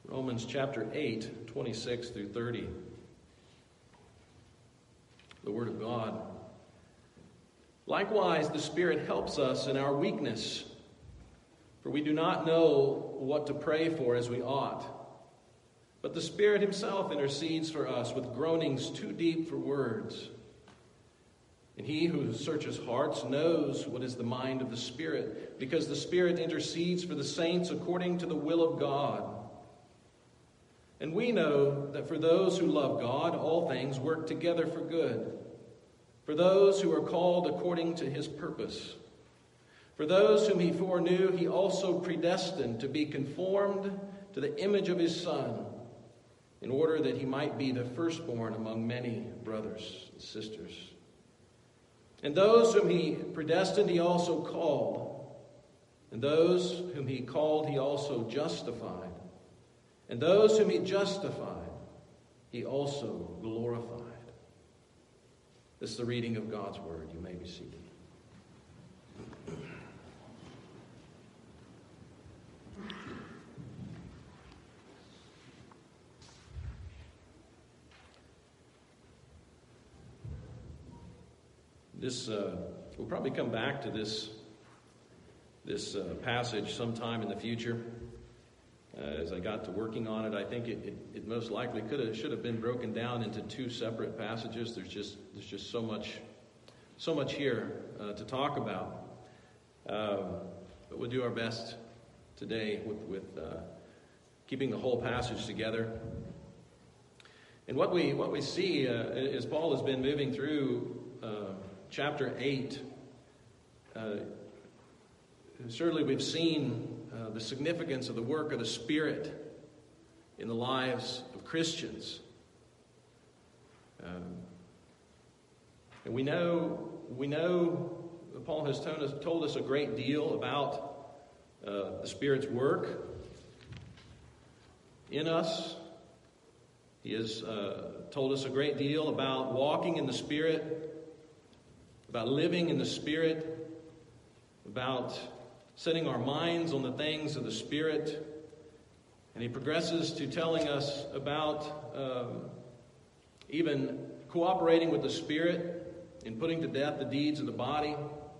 Romans chapter 8, 26 through 30. The Word of God. Likewise, the Spirit helps us in our weakness, for we do not know what to pray for as we ought. But the Spirit himself intercedes for us with groanings too deep for words. And he who searches hearts knows what is the mind of the Spirit, because the Spirit intercedes for the saints according to the will of God. And we know that for those who love God, all things work together for good, for those who are called according to his purpose. For those whom he foreknew, he also predestined to be conformed to the image of his Son, in order that he might be the firstborn among many brothers and sisters. And those whom he predestined, he also called. And those whom he called, he also justified. And those whom he justified, he also glorified. This is the reading of God's word. You may be seated. We'll probably come back to this passage sometime in the future. As I got to working on it, I think it most likely should have been broken down into two separate passages. There's just so much here to talk about. But we'll do our best today with keeping the whole passage together. And what we see as Paul has been moving through chapter 8, certainly we've seen the significance of the work of the Spirit in the lives of Christians. And we know Paul has told us a great deal about the Spirit's work in us. He has told us a great deal about walking in the Spirit, about living in the Spirit, about setting our minds on the things of the Spirit. And he progresses to telling us about even cooperating with the Spirit in putting to death the deeds of the body.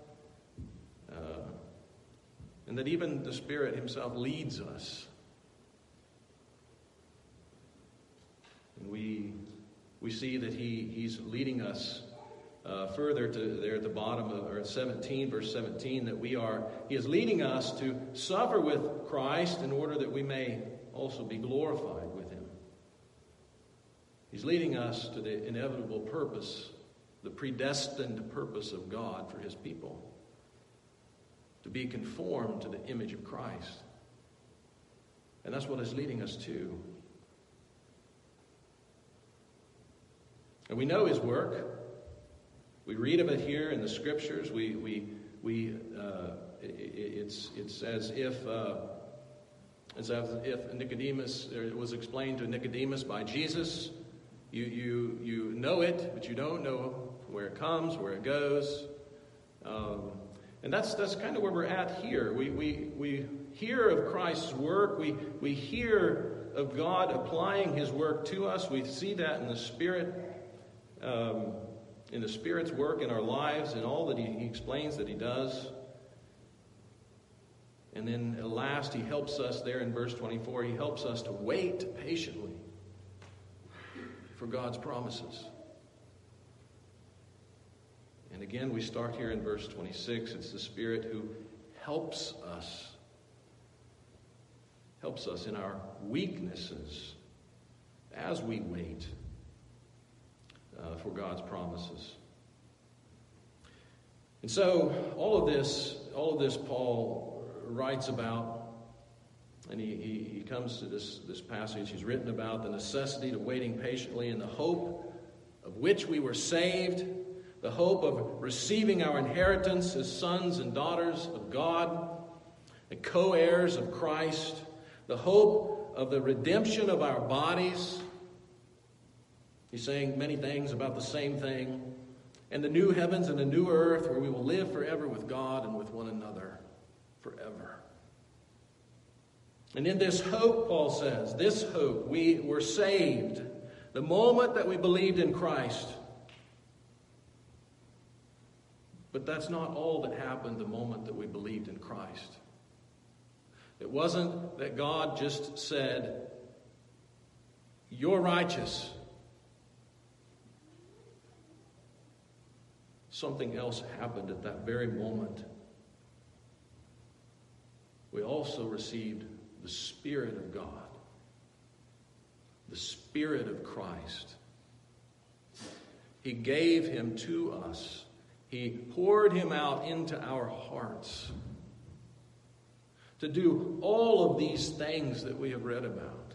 And that even the Spirit himself leads us. And we see that he's leading us further to there at the bottom of or 17, verse 17, that he is leading us to suffer with Christ in order that we may also be glorified with him. He's leading us to the inevitable purpose, the predestined purpose of God for his people, to be conformed to the image of Christ. And that's what he's leading us to. And we know his work. We read of it here in the Scriptures. It's as if Nicodemus, it was explained to Nicodemus by Jesus. You know it, but you don't know where it comes, where it goes, and that's kind of where we're at here. We hear of Christ's work. We hear of God applying his work to us. We see that in the Spirit. In the Spirit's work in our lives and all that he explains that he does. And then at last he helps us there in verse 24. He helps us to wait patiently for God's promises. And again we start here in verse 26. It's the Spirit who helps us in our weaknesses as we wait for God's promises. And so all of this Paul writes about, and he comes to this passage. He's written about the necessity of waiting patiently in the hope of which we were saved, the hope of receiving our inheritance as sons and daughters of God, and co-heirs of Christ, the hope of the redemption of our bodies. He's saying many things about the same thing. And the new heavens and the new earth where we will live forever with God and with one another forever. And in this hope, Paul says, this hope, we were saved the moment that we believed in Christ. But that's not all that happened the moment that we believed in Christ. It wasn't that God just said, "You're righteous." Something else happened at that very moment. We also received the Spirit of God, the Spirit of Christ. He gave him to us. He poured him out into our hearts to do all of these things that we have read about.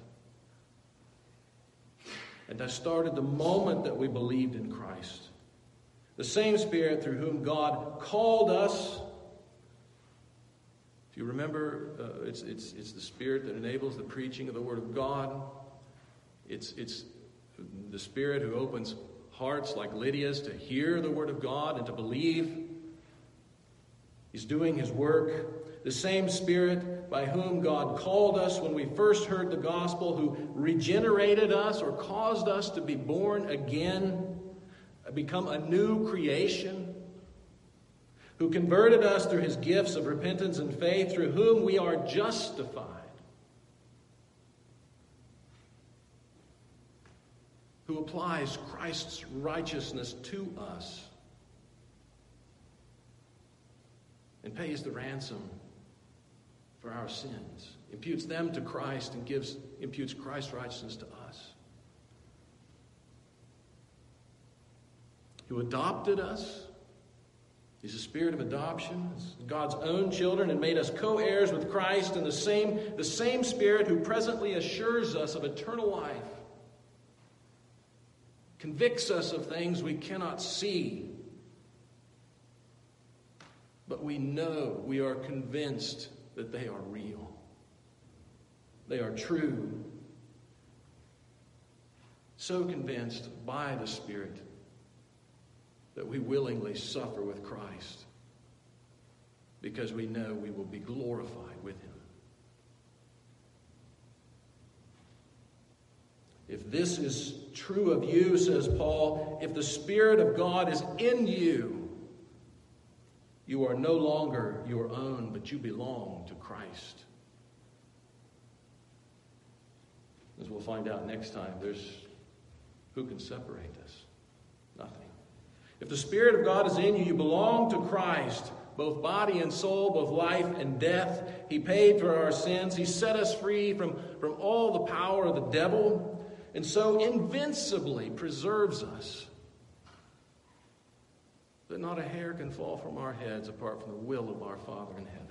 And that started the moment that we believed in Christ. The same Spirit through whom God called us. If you remember, it's the Spirit that enables the preaching of the Word of God. It's the Spirit who opens hearts like Lydia's to hear the Word of God and to believe. He's doing his work. The same Spirit by whom God called us when we first heard the gospel, who regenerated us or caused us to be born again, become a new creation, who converted us through his gifts of repentance and faith, through whom we are justified, who applies Christ's righteousness to us and pays the ransom for our sins, imputes them to Christ and imputes Christ's righteousness to us, who adopted us. He's a Spirit of adoption, God's own children, and made us co-heirs with Christ, and the same Spirit who presently assures us of eternal life, convicts us of things we cannot see, but we know, we are convinced that they are real. They are true. So convinced by the Spirit that we willingly suffer with Christ because we know we will be glorified with him. If this is true of you, says Paul, if the Spirit of God is in you, you are no longer your own, but you belong to Christ. As we'll find out next time, who can separate us? Nothing. If the Spirit of God is in you, you belong to Christ, both body and soul, both life and death. He paid for our sins. He set us free from all the power of the devil, and so invincibly preserves us, that not a hair can fall from our heads apart from the will of our Father in heaven.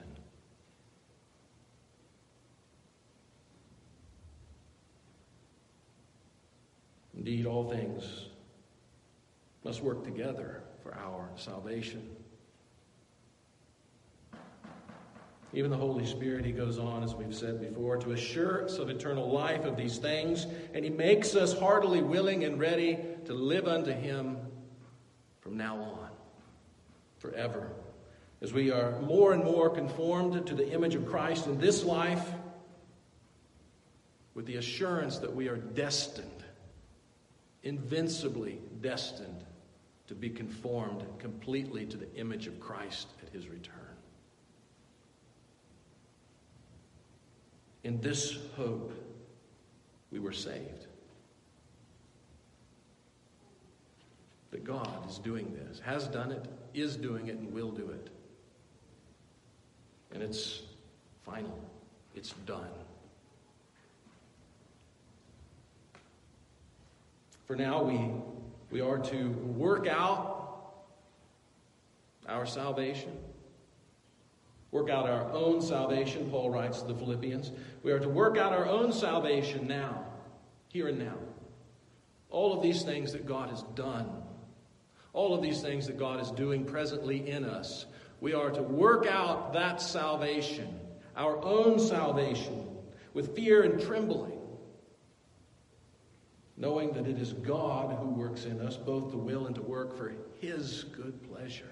Indeed, all things must work together for our salvation. Even the Holy Spirit, he goes on, as we've said before, to assure us of eternal life, of these things, and he makes us heartily willing and ready to live unto him from now on, forever. As we are more and more conformed to the image of Christ in this life, with the assurance that we are destined, invincibly destined, to be conformed completely to the image of Christ at his return. In this hope, we were saved. That God is doing this, has done it, is doing it, and will do it. And it's final. It's done. For now, we are to work out our salvation. Work out our own salvation, Paul writes to the Philippians. We are to work out our own salvation now, here and now. All of these things that God has done, all of these things that God is doing presently in us, we are to work out that salvation, our own salvation, with fear and trembling, knowing that it is God who works in us both to will and to work for his good pleasure.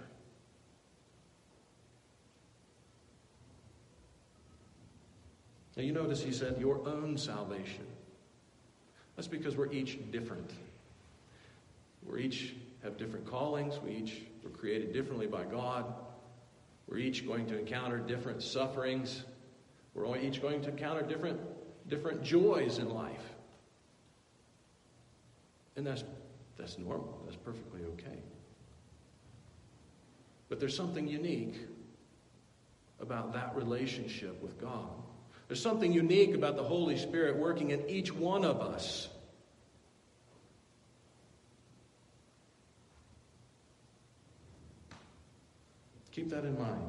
Now you notice he said, your own salvation. That's because we're each different. We each have different callings. We each were created differently by God. We're each going to encounter different sufferings. We're each going to encounter different joys in life. And that's normal. That's perfectly okay. But there's something unique about that relationship with God. There's something unique about the Holy Spirit working in each one of us. Keep that in mind.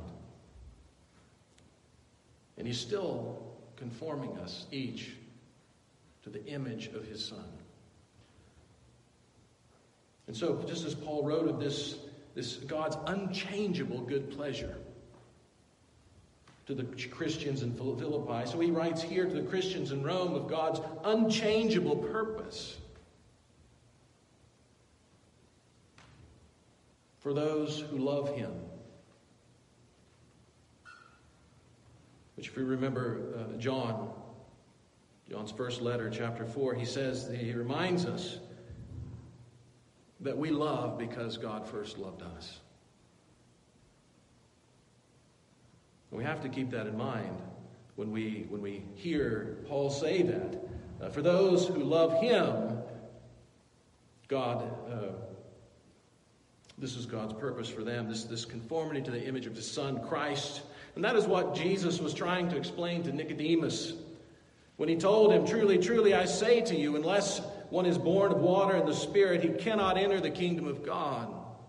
And he's still conforming us each to the image of his Son. And so, just as Paul wrote of this God's unchangeable good pleasure to the Christians in Philippi, so he writes here to the Christians in Rome of God's unchangeable purpose for those who love him. Which, if you remember John's first letter, chapter 4, he reminds us that we love because God first loved us. And we have to keep that in mind when we hear Paul say that. For those who love him, God, this is God's purpose for them, this conformity to the image of his Son, Christ. And that is what Jesus was trying to explain to Nicodemus when he told him, "Truly, truly, I say to you, unless one is born of water and the Spirit, he cannot enter the kingdom of God."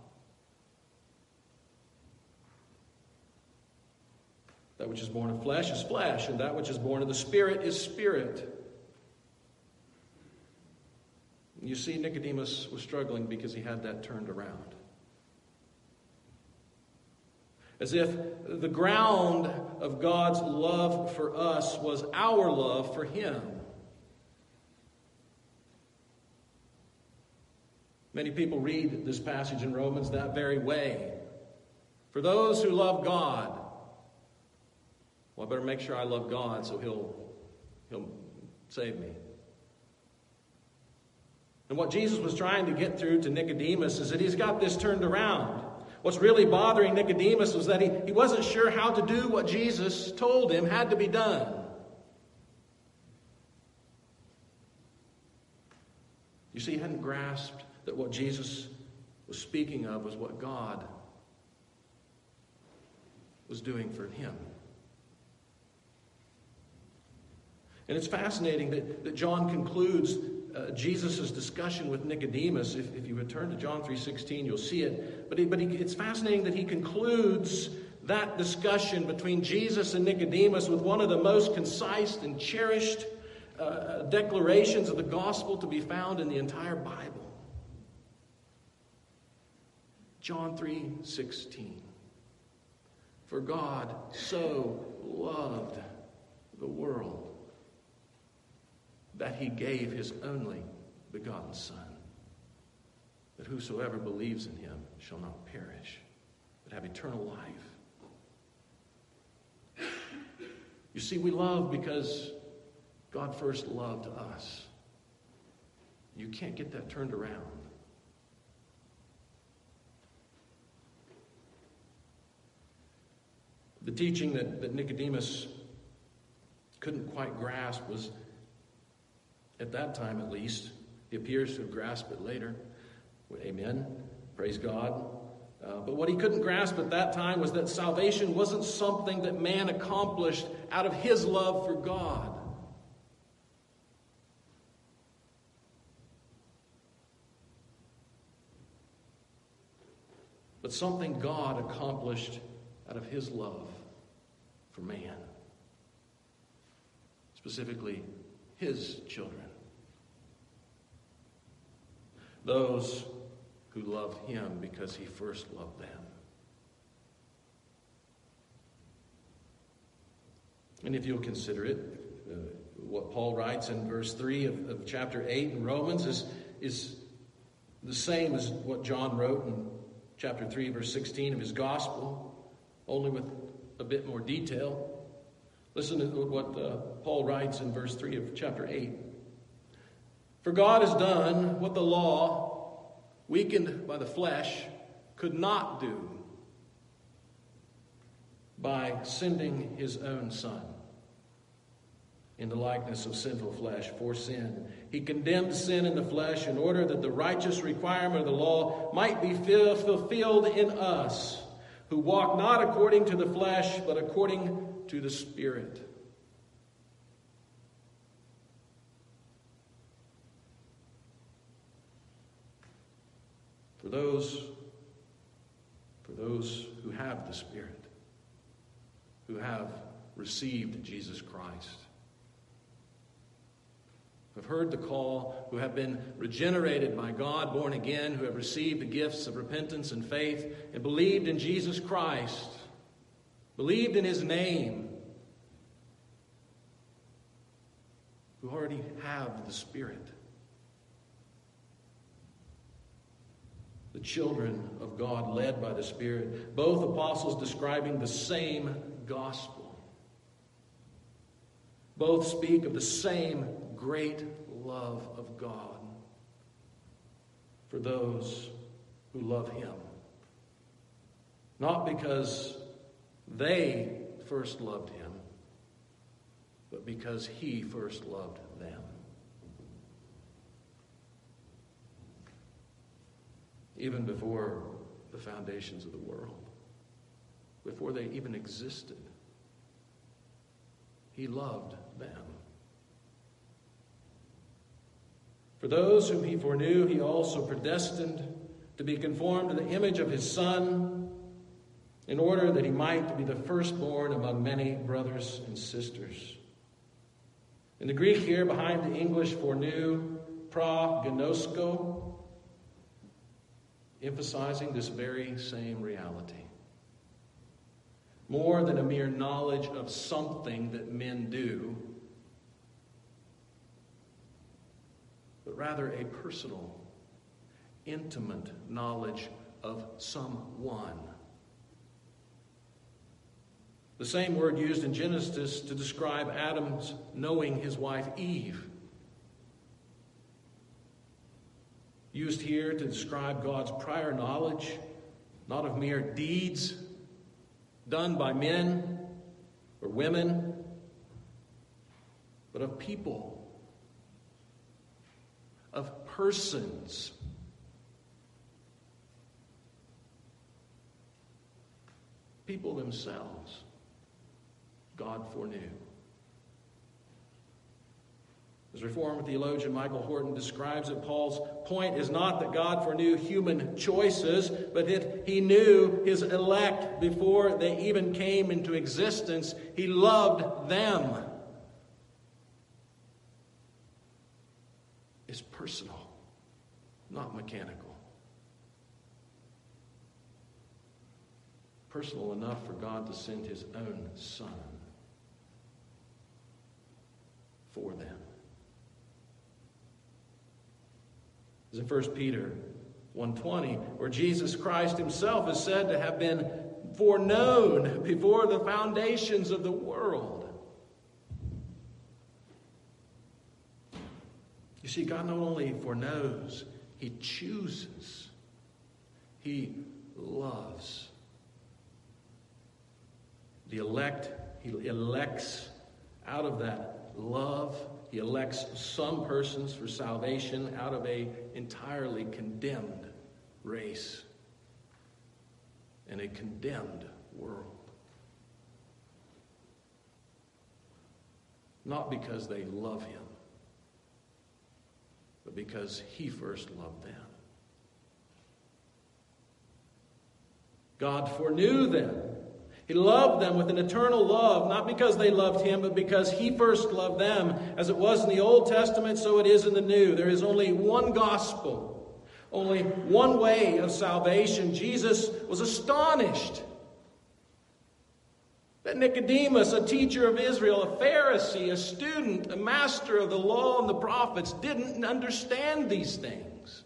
That which is born of flesh is flesh, and that which is born of the Spirit is spirit. And you see, Nicodemus was struggling because he had that turned around. As if the ground of God's love for us was our love for him. Many people read this passage in Romans that very way. For those who love God, well, I better make sure I love God so he'll save me. And what Jesus was trying to get through to Nicodemus is that he's got this turned around. What's really bothering Nicodemus was that he wasn't sure how to do what Jesus told him had to be done. You see, he hadn't grasped that what Jesus was speaking of was what God was doing for him. And it's fascinating that John concludes Jesus' discussion with Nicodemus. If you would turn to John 3:16, you'll see it. But it's fascinating that he concludes that discussion between Jesus and Nicodemus with one of the most concise and cherished declarations of the gospel to be found in the entire Bible. John 3:16. For God so loved the world that he gave his only begotten Son, that whosoever believes in him shall not perish, but have eternal life. You see, we love because God first loved us. You can't get that turned around. The teaching that Nicodemus couldn't quite grasp was, at that time at least, he appears to have grasped it later. Amen. Praise God. But what he couldn't grasp at that time was that salvation wasn't something that man accomplished out of his love for God. But something God accomplished out of his love for man. Specifically, his children. Those who love him because he first loved them. And if you'll consider it, what Paul writes in verse 3 of chapter 8 in Romans is the same as what John wrote in chapter 3, verse 16 of his gospel, only with a bit more detail. Listen to what Paul writes in verse 3 of chapter 8. For God has done what the law, weakened by the flesh, could not do by sending his own Son in the likeness of sinful flesh for sin. He condemned sin in the flesh in order that the righteous requirement of the law might be fulfilled in us, who walk not according to the flesh, but according to the Spirit. For those who have the Spirit, who have received Jesus Christ, who have heard the call, who have been regenerated by God, born again, who have received the gifts of repentance and faith, and believed in Jesus Christ, believed in his name, who already have the Spirit. The children of God led by the Spirit, both apostles describing the same gospel. Both speak of the same great love of God for those who love him. Not because they first loved him, but because he first loved them. Even before the foundations of the world, before they even existed, he loved them. For those whom he foreknew, he also predestined to be conformed to the image of his Son, in order that he might be the firstborn among many brothers and sisters. In the Greek here, behind the English foreknew, prognosko, emphasizing this very same reality. More than a mere knowledge of something that men do, but rather a personal, intimate knowledge of someone. The same word used in Genesis to describe Adam's knowing his wife Eve, used here to describe God's prior knowledge, not of mere deeds done by men or women, but of people, of persons. People themselves, God foreknew. As Reformed theologian Michael Horton describes it, Paul's point is not that God foreknew human choices, but that he knew his elect before they even came into existence. He loved them. It's personal, not mechanical. Personal enough for God to send his own Son for them. As in 1 Peter 1:20, where Jesus Christ himself is said to have been foreknown before the foundations of the world. You see, God not only foreknows, he chooses. He loves. The elect, he elects out of that love. He elects some persons for salvation out of an entirely condemned race and a condemned world. Not because they love him, but because he first loved them. God foreknew them. He loved them with an eternal love, not because they loved him, but because he first loved them. As it was in the Old Testament, so it is in the New. There is only one gospel, only one way of salvation. Jesus was astonished that Nicodemus, a teacher of Israel, a Pharisee, a student, a master of the law and the prophets, didn't understand these things.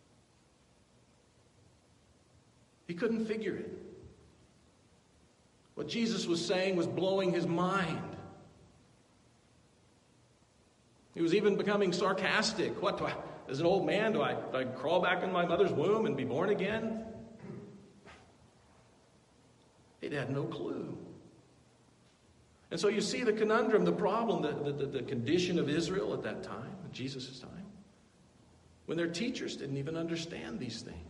He couldn't figure it. What Jesus was saying was blowing his mind. He was even becoming sarcastic. What, as an old man, do I crawl back in my mother's womb and be born again? It had no clue. And so you see the conundrum, the problem, the condition of Israel at that time, at Jesus' time, when their teachers didn't even understand these things.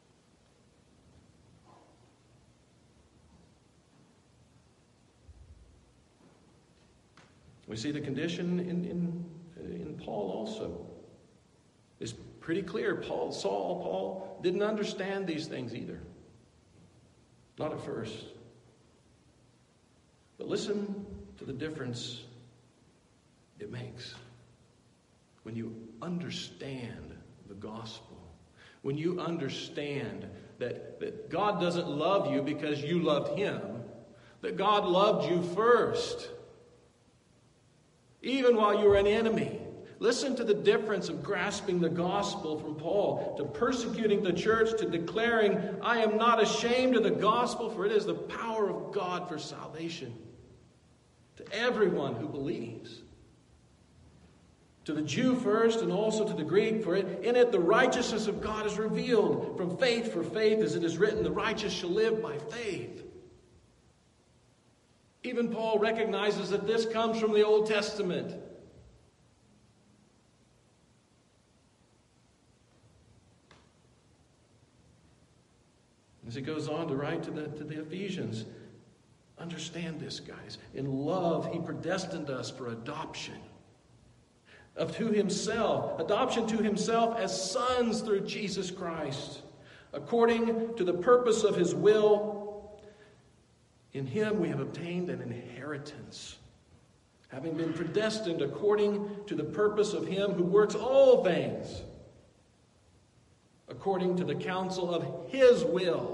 We see the condition in Paul also. It's pretty clear. Paul didn't understand these things either. Not at first. But listen to the difference it makes when you understand the gospel. When you understand that God doesn't love you because you loved him, that God loved you first, even while you were an enemy. Listen to the difference of grasping the gospel from Paul to persecuting the church to declaring, I am not ashamed of the gospel, for it is the power of God for salvation to everyone who believes. To the Jew first and also to the Greek, for in it the righteousness of God is revealed from faith for faith, as it is written, the righteous shall live by faith. Even Paul recognizes that this comes from the Old Testament. As he goes on to write to the Ephesians, understand this, guys. In love, he predestined us for adoption to himself, adoption to himself as sons through Jesus Christ, according to the purpose of his will. In him we have obtained an inheritance, having been predestined according to the purpose of him who works all things according to the counsel of his will.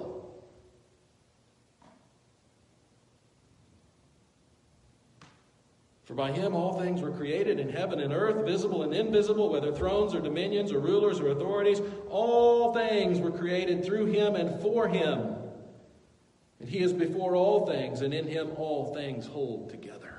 For by him all things were created in heaven and earth, visible and invisible, whether thrones or dominions or rulers or authorities. All things were created through him and for him. And he is before all things, and in him all things hold together.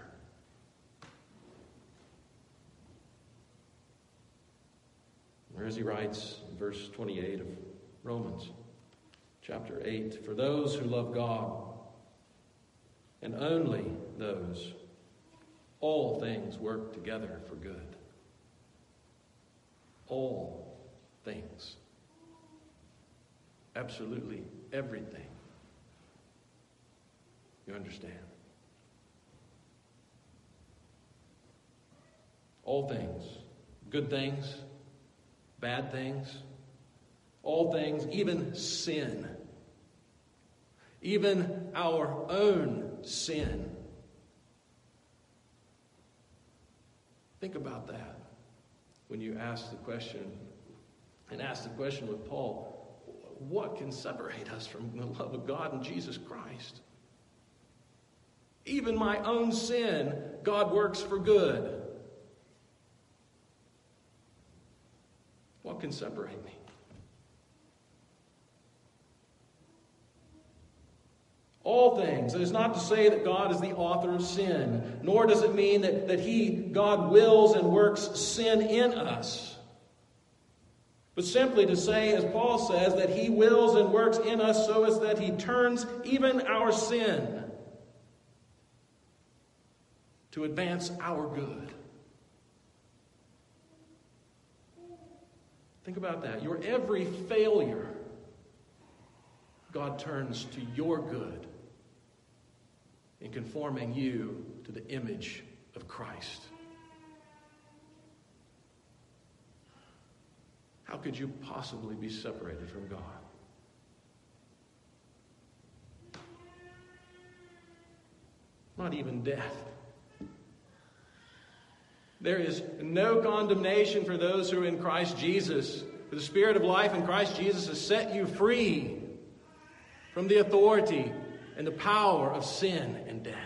Or as he writes in verse 28 of Romans chapter 8, for those who love God, and only those, all things work together for good. All things. Absolutely everything. You understand? All things. Good things. Bad things. All things. Even sin. Even our own sin. Think about that when you ask the question, and ask the question with Paul, what can separate us from the love of God and Jesus Christ? Even my own sin, God works for good. What can separate me? All things. It is not to say that God is the author of sin, nor does it mean that God wills and works sin in us. But simply to say, as Paul says, that he wills and works in us so as that he turns even our sin to advance our good. Think about that. Your every failure, God turns to your good in conforming you to the image of Christ. How could you possibly be separated from God? Not even death. There is no condemnation for those who are in Christ Jesus. For the Spirit of life in Christ Jesus has set you free from the authority and the power of sin and death.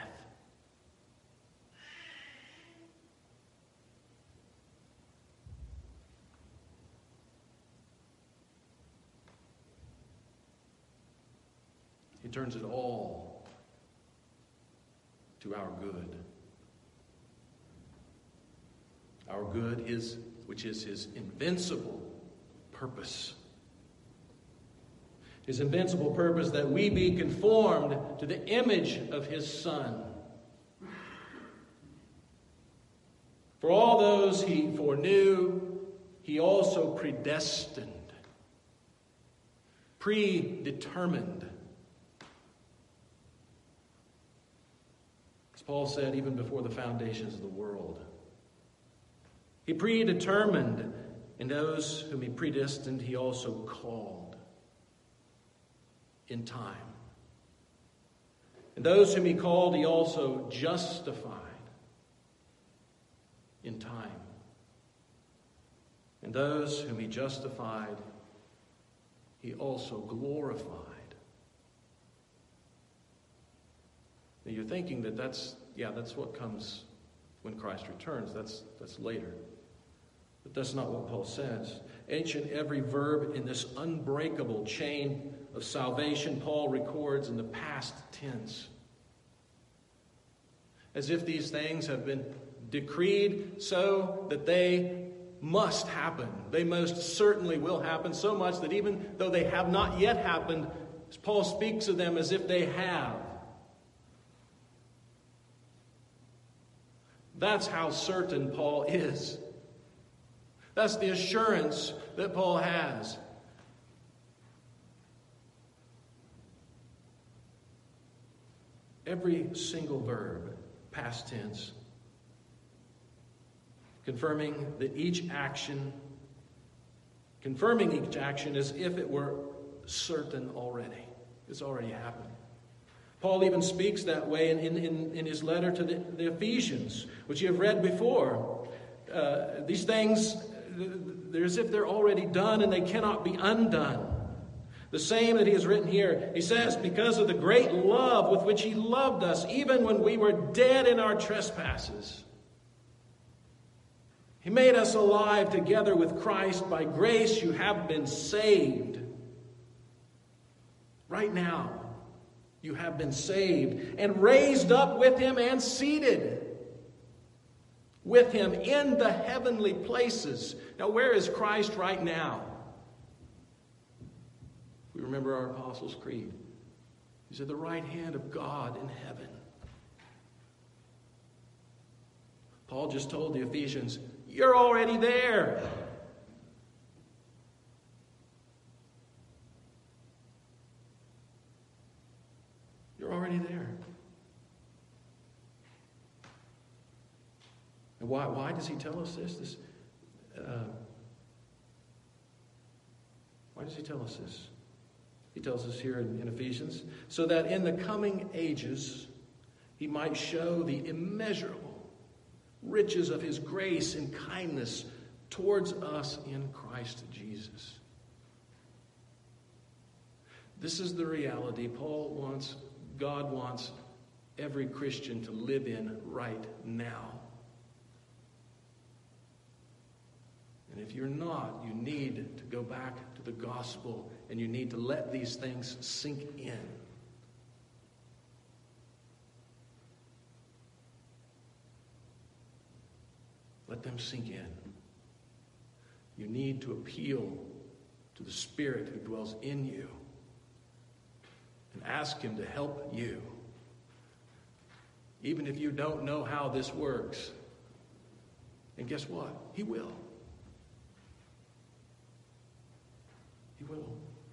He turns it all to our good. Our good is, which is his invincible purpose. His invincible purpose that we be conformed to the image of his Son. For all those he foreknew, he also predestined, predetermined. As Paul said, even before the foundations of the world. He predetermined, and those whom he predestined, he also called in time. And those whom he called, he also justified in time. And those whom he justified, he also glorified. Now you're thinking that that's what comes when Christ returns. That's later. But that's not what Paul says. Each and every verb in this unbreakable chain of salvation, Paul records in the past tense. As if these things have been decreed so that they must happen. They most certainly will happen, so much that even though they have not yet happened, Paul speaks of them as if they have. That's how certain Paul is. That's the assurance that Paul has. Every single verb, past tense, confirming each action as if it were certain already. It's already happened. Paul even speaks that way in his letter to the Ephesians, which you have read before. These things, they're as if they're already done and they cannot be undone. The same that he has written here. He says, because of the great love with which he loved us, even when we were dead in our trespasses, he made us alive together with Christ. By grace you have been saved. Right now, you have been saved and raised up with him and seated with him in the heavenly places. Now, where is Christ right now? We remember our Apostles' Creed. He's at the right hand of God in heaven. Paul just told the Ephesians, you're already there. You're already there. And why does he tell us this? Why does he tell us this? He tells us here in Ephesians, so that in the coming ages he might show the immeasurable riches of his grace and kindness towards us in Christ Jesus. This is the reality God wants every Christian to live in right now. And if you're not, you need to go back to the gospel and you need to let these things sink in. Let them sink in. You need to appeal to the Spirit who dwells in you and ask him to help you. Even if you don't know how this works. And guess what? He will. He will.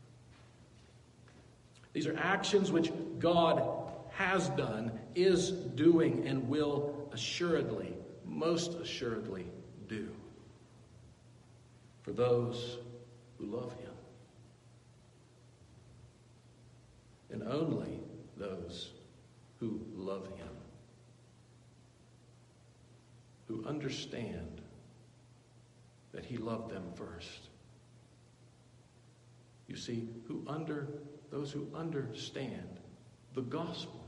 These are actions which God has done, is doing, and will assuredly, most assuredly do for those who love him. And only those who love him, who understand that he loved them first. You see, those who understand the gospel.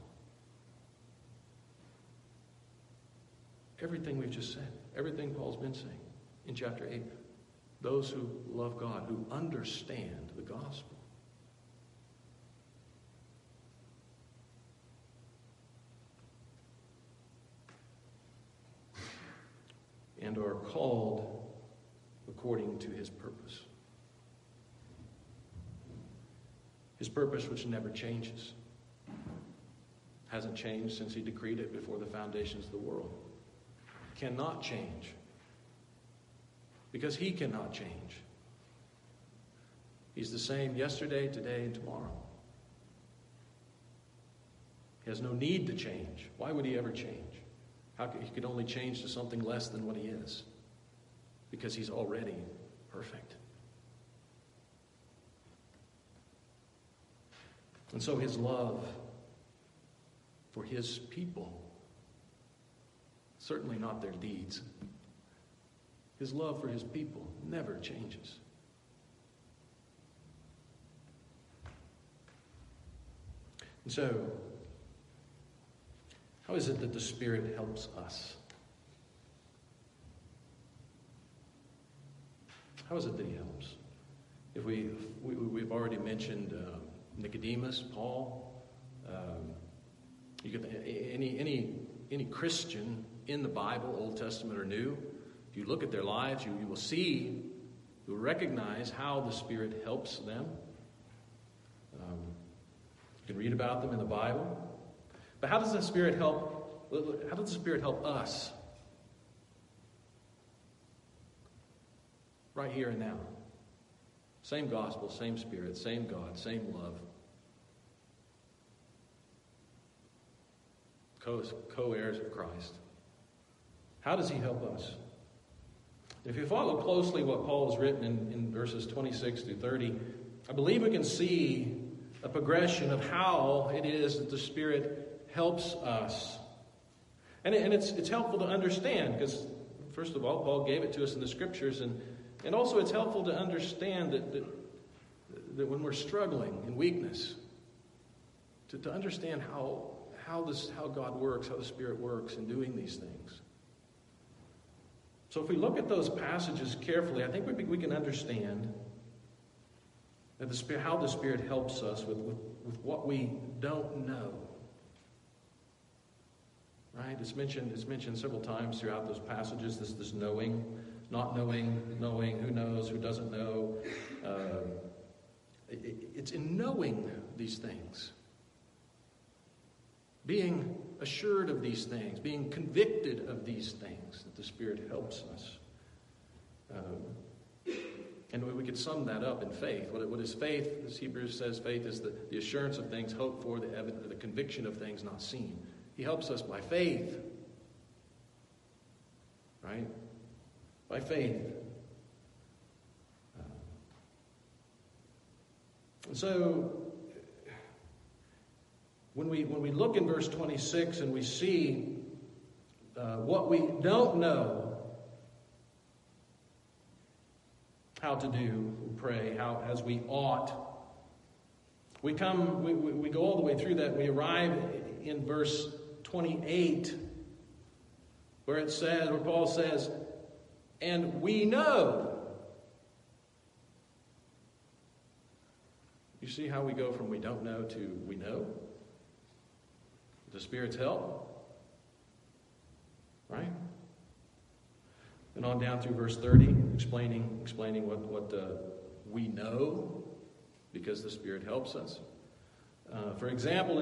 Everything we've just said, everything Paul's been saying in chapter 8, those who love God, who understand the gospel. and are called according to his purpose. His purpose which never changes. Hasn't changed since he decreed it before the foundations of the world. Cannot change. Because he cannot change. He's the same yesterday, today, and tomorrow. He has no need to change. Why would he ever change? He could only change to something less than what he is. Because he's already perfect. And so his love for his people, certainly not their deeds, his love for his people never changes. And so, how is it that the Spirit helps us? How is it that he helps? If we've already mentioned Nicodemus, Paul. You get any Christian in the Bible, Old Testament or New. If you look at their lives, you will see, you will recognize how the Spirit helps them. You can read about them in the Bible. But how does the Spirit help? How does the Spirit help us? Right here and now. Same gospel, same Spirit, same God, same love. Co-heirs of Christ. How does he help us? If you follow closely what Paul has written in verses 26 through 30, I believe we can see a progression of how it is that the Spirit helps us. And it's helpful to understand, because first of all, Paul gave it to us in the Scriptures, and also it's helpful to understand that when we're struggling in weakness, to understand how God works, how the Spirit works in doing these things. So if we look at those passages carefully, I think we can understand that how the Spirit helps us with what we don't know. Right? It's mentioned several times throughout those passages, this knowing, not knowing, who knows, who doesn't know. It's in knowing these things. Being assured of these things, being convicted of these things, that the Spirit helps us. And we could sum that up in faith. What is faith? As Hebrews says, faith is the assurance of things hoped for, the conviction of things not seen. He helps us by faith. Right? By faith. And so, when we look in verse 26 and we see what we don't know how to do, pray, as we ought, we go all the way through that. We arrive in verse 28, where Paul says, "And we know." You see how we go from we don't know to we know? The Spirit's help. Right? And on down through verse 30, explaining what we know, because the Spirit helps us. For example,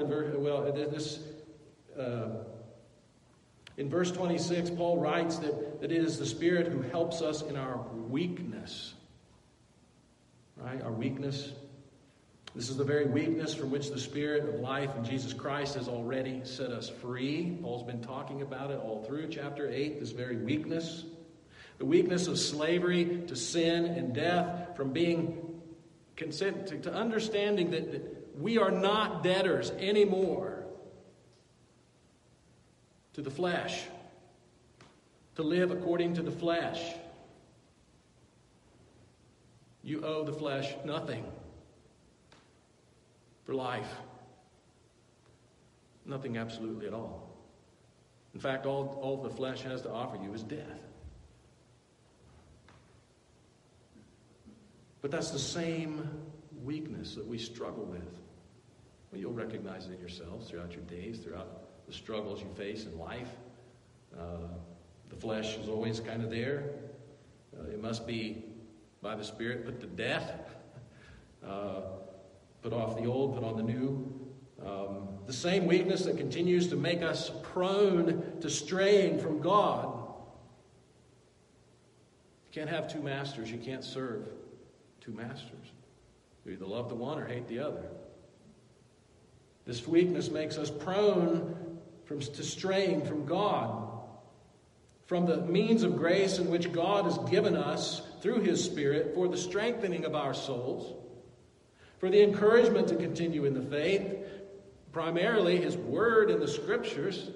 in verse 26, Paul writes that it is the Spirit who helps us in our weakness. Right? Our weakness. This is the very weakness from which the Spirit of life in Jesus Christ has already set us free. Paul's been talking about it all through chapter 8, this very weakness. The weakness of slavery to sin and death, from being to understanding that we are not debtors anymore to the flesh, to live according to the flesh. You owe the flesh nothing for life. Nothing absolutely at all. In fact, all the flesh has to offer you is death. But that's the same weakness that we struggle with. Well, you'll recognize it in yourselves throughout your days, throughout the struggles you face in life. The flesh is always kind of there. It must be, by the Spirit, put to death. Put off the old, put on the new. The same weakness that continues to make us prone to straying from God. You can't have two masters. You can't serve two masters. You either love the one or hate the other. This weakness makes us prone to straying from God, from the means of grace in which God has given us through His Spirit for the strengthening of our souls, for the encouragement to continue in the faith, primarily His Word and the Scriptures.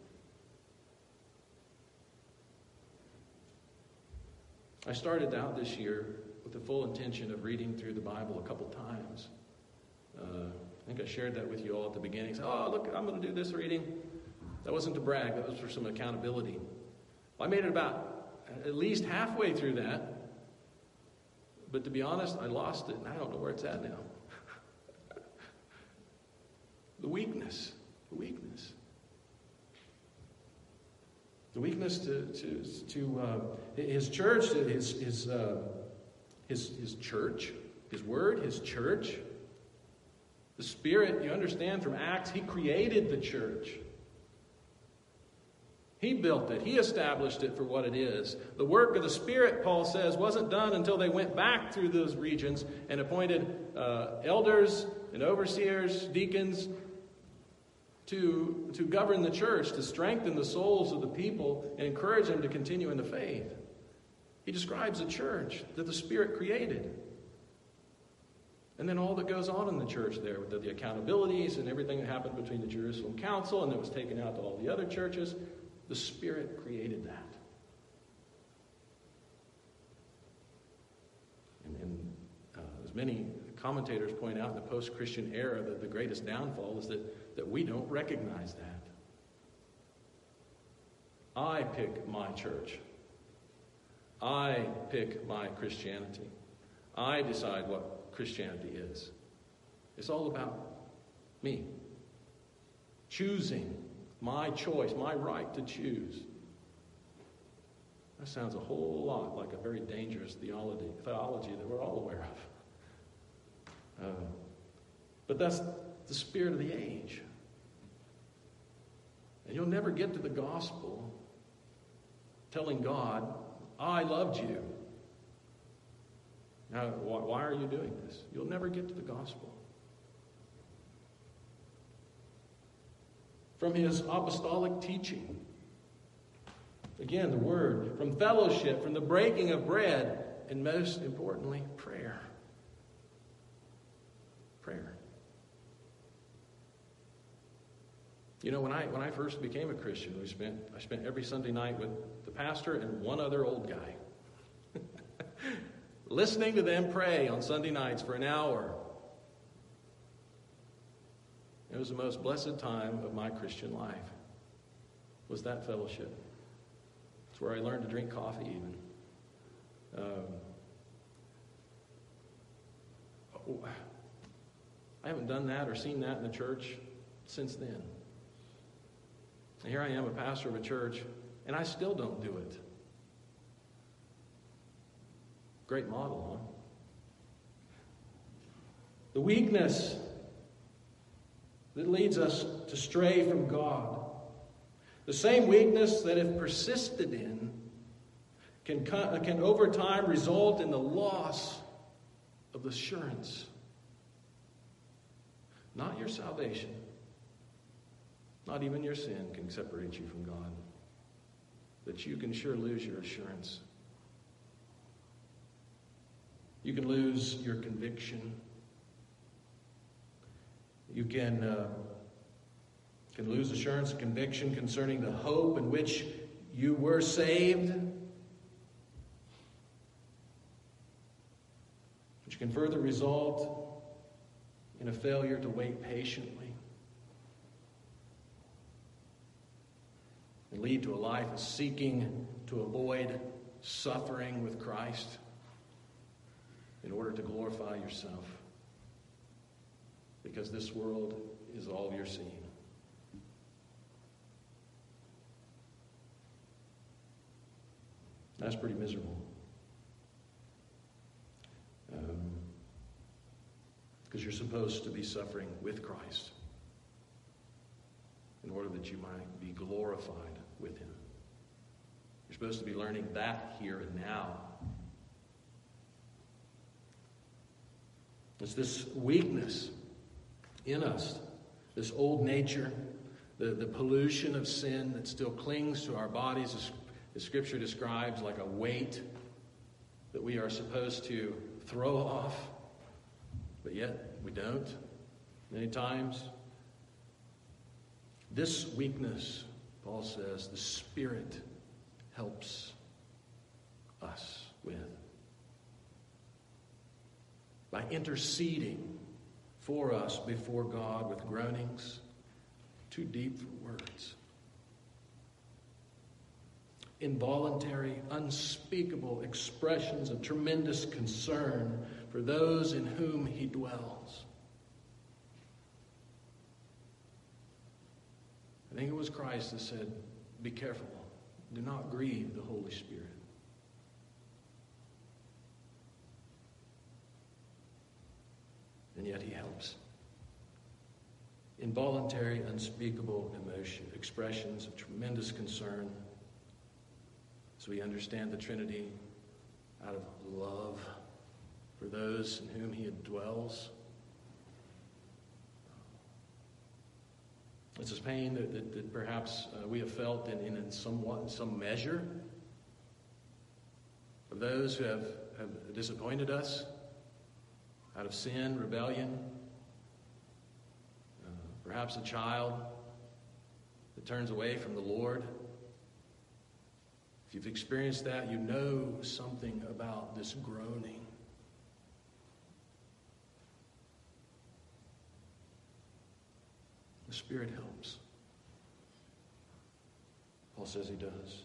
I started out this year with the full intention of reading through the Bible a couple times. I think I shared that with you all at the beginning. Oh, look, I'm going to do this reading. That wasn't to brag. That was for some accountability. Well, I made it about at least halfway through that. But to be honest, I lost it, and I don't know where it's at now. The weakness to His church, His church, His Word, His church. The Spirit, you understand from Acts, He created the church. He built it. He established it for what it is. The work of the Spirit, Paul says, wasn't done until they went back through those regions and appointed elders and overseers, deacons, to govern the church, to strengthen the souls of the people and encourage them to continue in the faith. He describes a church that the Spirit created. And then all that goes on in the church there, with the accountabilities and everything that happened between the Jerusalem Council and that was taken out to all the other churches, the Spirit created that. And as many commentators point out in the post-Christian era, that the greatest downfall is that we don't recognize that. I pick my church. I pick my Christianity. I decide what Christianity is. It's all about me. Choosing, my choice, my right to choose. That sounds a whole lot like a very dangerous theology that we're all aware of. But that's the spirit of the age. And you'll never get to the gospel telling God, I loved you. Now, why are you doing this? You'll never get to the gospel. From His apostolic teaching. Again, the Word. From fellowship, from the breaking of bread, and most importantly, prayer. Prayer. You know, when I first became a Christian, I spent every Sunday night with the pastor and one other old guy. Listening to them pray on Sunday nights for an hour. It was the most blessed time of my Christian life, was that fellowship. It's where I learned to drink coffee even. I haven't done that or seen that in the church since then. And here I am, a pastor of a church, and I still don't do it. Great model, huh? The weakness that leads us to stray from God. The same weakness that, if persisted in, can over time result in the loss of the assurance. Not your salvation. Not even your sin can separate you from God. But you can sure lose your assurance. You can lose your conviction. You can lose assurance and conviction concerning the hope in which you were saved, which can further result in a failure to wait patiently and lead to a life of seeking to avoid suffering with Christ in order to glorify yourself, because this world is all you're seeing. That's pretty miserable. Because you're supposed to be suffering with Christ in order that you might be glorified with him. You're supposed to be learning that here and now. It's this weakness in us, this old nature, the pollution of sin that still clings to our bodies, as Scripture describes, like a weight that we are supposed to throw off, but yet we don't many times. This weakness, Paul says, the Spirit helps us with by interceding for us before God with groanings too deep for words. Involuntary, unspeakable expressions of tremendous concern for those in whom he dwells. I think it was Christ that said, be careful, do not grieve the Holy Spirit. And yet he helps. Involuntary, unspeakable emotion, expressions of tremendous concern. So we understand the Trinity out of love for those in whom he dwells. It's this pain that perhaps we have felt in some measure of those who have disappointed us out of sin, rebellion. Perhaps a child that turns away from the Lord. If you've experienced that, you know something about this groaning. The Spirit helps. Paul says he does.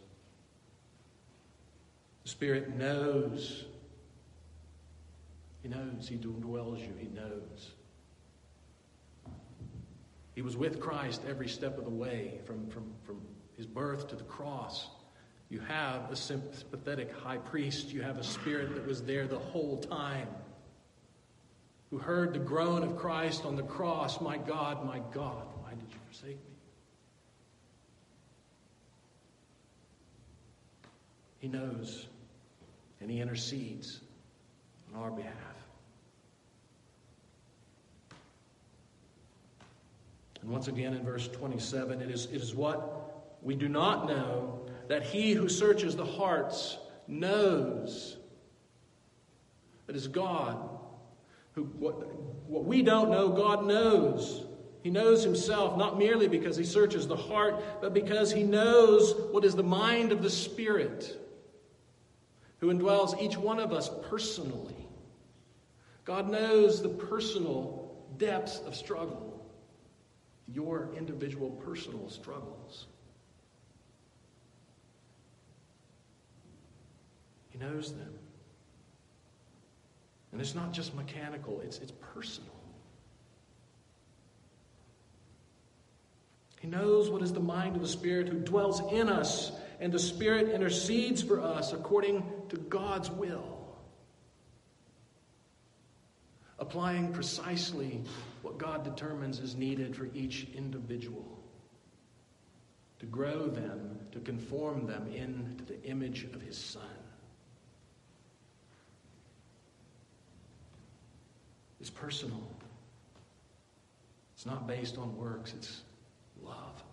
The Spirit knows. He knows. He dwells you. He knows. He was with Christ every step of the way, from his birth to the cross. You have a sympathetic high priest. You have a Spirit that was there the whole time, who heard the groan of Christ on the cross, my God, why did you forsake me? He knows, and he intercedes on our behalf. And once again in verse 27, it is what we do not know, that he who searches the hearts knows. That is God. What we don't know, God knows. He knows himself, not merely because he searches the heart, but because he knows what is the mind of the Spirit, who indwells each one of us personally. God knows the personal depths of struggle, your individual personal struggles. He knows them. And it's not just mechanical, it's personal. He knows what is the mind of the Spirit who dwells in us, and the Spirit intercedes for us according to God's will, applying precisely what God determines is needed for each individual, to grow them, to conform them into the image of his Son. It's personal. It's not based on works, it's love.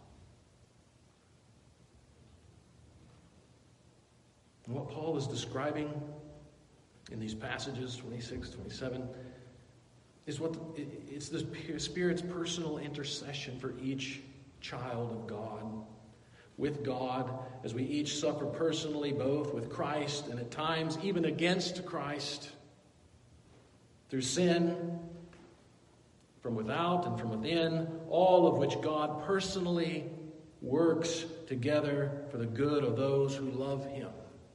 And what Paul is describing in these passages, 26, 27, is it's the Spirit's personal intercession for each child of God, with God, as we each suffer personally, both with Christ and at times even against Christ, through sin, from without and from within, all of which God personally works together for the good of those who love him,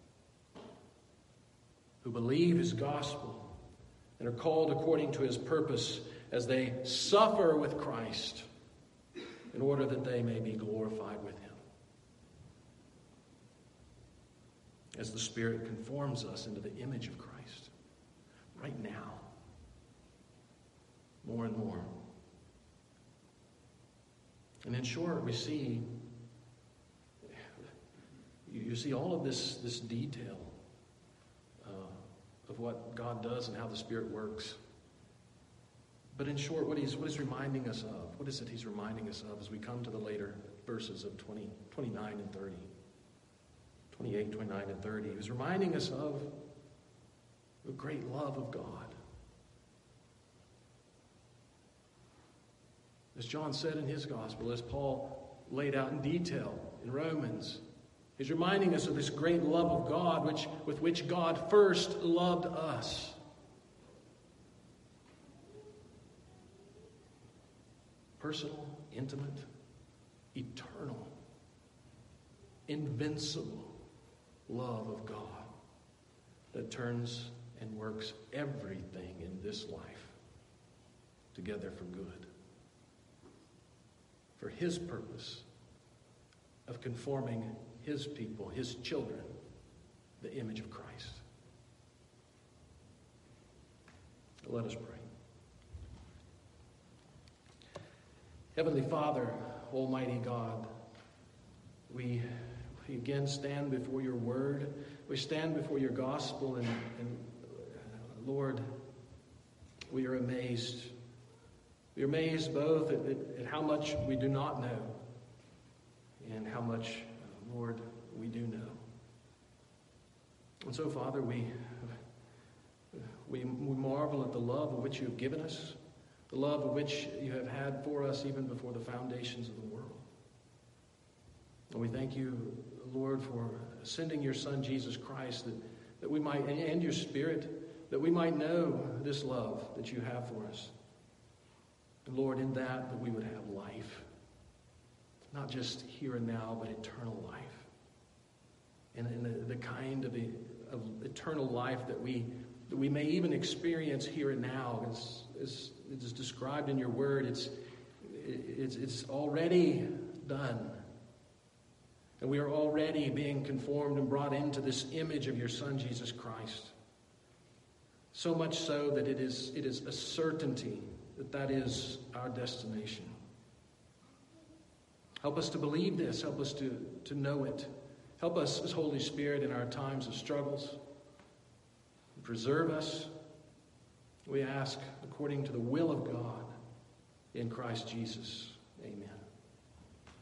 who believe his gospel, and are called according to his purpose as they suffer with Christ in order that they may be glorified with him. as the Spirit conforms us into the image of Christ right now, more and more. And in short, we see, you see all of this detail of what God does and how the Spirit works. But in short, what he's reminding us of, what is it he's reminding us of as we come to the later verses of 29 and 30? 28, 29, and 30. He was reminding us of the great love of God. As John said in his gospel, as Paul laid out in detail in Romans, he's reminding us of this great love of God with which God first loved us. Personal, intimate, eternal, invincible love of God that turns and works everything in this life together for good, for his purpose of conforming his people, his children, the image of Christ. Let us pray. Heavenly Father, Almighty God, we again stand before your word. We stand before your gospel, and Lord, we are amazed. We are amazed both at how much we do not know and how much, Lord, we do know. And so, Father, we marvel at the love of which you have given us, the love of which you have had for us even before the foundations of the world. And we thank you, Lord, for sending your Son, Jesus Christ, that we might, and your Spirit, that we might know this love that you have for us. And Lord, in that we would have life. Not just here and now, but eternal life. And in the kind of eternal life that we may even experience here and now, as it is described in your word, it's already done. And we are already being conformed and brought into this image of your Son, Jesus Christ. So much so that it is a certainty that is our destination. Help us to believe this. Help us to know it. Help us as Holy Spirit in our times of struggles. Preserve us, we ask, according to the will of God in Christ Jesus.